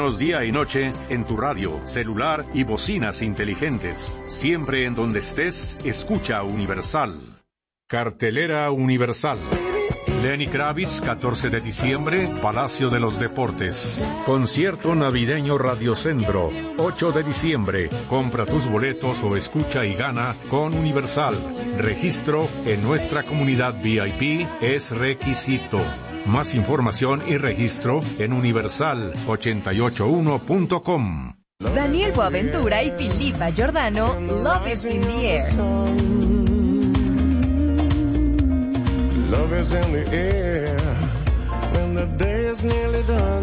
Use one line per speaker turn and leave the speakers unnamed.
Día y noche en tu radio, celular y bocinas inteligentes. Siempre en donde estés, escucha Universal. Cartelera Universal. Lenny Kravitz, 14 de diciembre, Palacio de los Deportes. Concierto navideño Radiocentro, 8 de diciembre. Compra tus boletos o escucha y gana con Universal. Registro en nuestra comunidad VIP es requisito. Más información y registro en universal881.com.
Daniel Boaventura y Filipa Giordano, Love is in the Air.
Love is in the air when the day is nearly done.